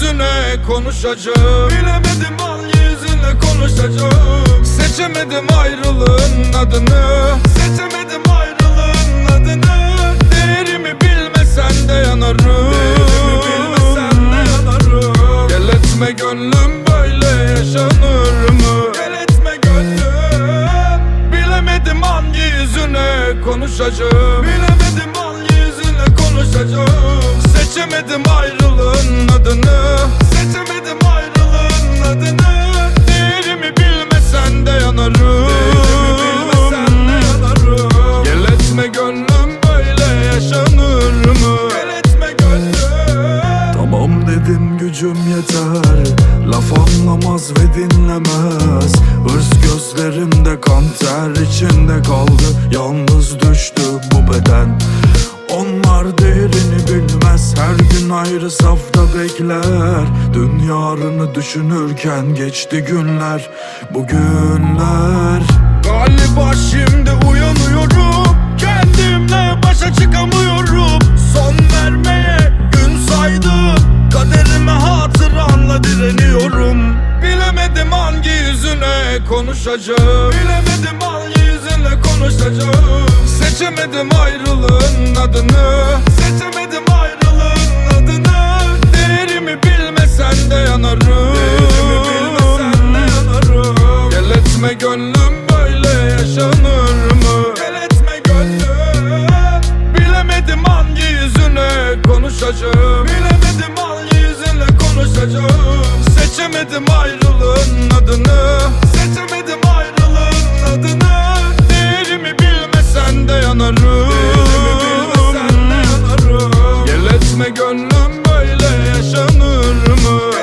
yüzüne konuşacağım. Bilemedim hangi yüzüne konuşacağım. Seçemedim ayrılığın adını. Seçemedim ayrılığın adını. Değerimi bilmesen de yanarım. Değerimi bilmesen de yanarım. Gel etme gönlüm böyle yaşanır mı? Gel etme gönlüm. Bilemedim hangi yüzüne konuşacağım. Bilemedim hangi yüzüne konuşacağım. Seçemedim ayrılığın adını. Seçemedim ayrılığın adını. Değerimi bilmesen de yanarım. Değerimi bilmesen de yanarım. Gel etme gönlüm böyle yaşanır mı? Gel etme gönlüm. Tamam dedim gücüm yeter. Laf anlamaz ve dinlemez. Hırs gözlerimde, kan ter içinde kaldı. Yalnız düştü bu beden. Onlar değerini bilmez. Her gün ayrı safta bekler. Dün yarını düşünürken geçti günler. Bu günler. Galiba şimdi uyanıyorum. Kendimle başa çıkamıyorum. Son vermeye gün saydım. Kaderime hatıranla direniyorum. Bilemedim hangi yüzüne konuşacağım. Bilemedim hangi yüzüne konuşacağım. Seçemedim ayrılığın adını. Seçemedim ayrılığın adını. Değerimi bilmesen de yanarım. Değerimi bilmesen de yanarım. Gel etme gönlüm böyle yaşanır mı? Gel etme gönlüm. Bilemedim hangi yüzüne konuşacağım. Bilemedim hangi yüzüne konuşacağım. Seçemedim ayrılığın adını. Seçemedim ayrılığın adını. Değerimi bilmesen de yanarım. Değerimi bilmesen de yanarım. Gel etme gönlüm böyle yaşanır mı?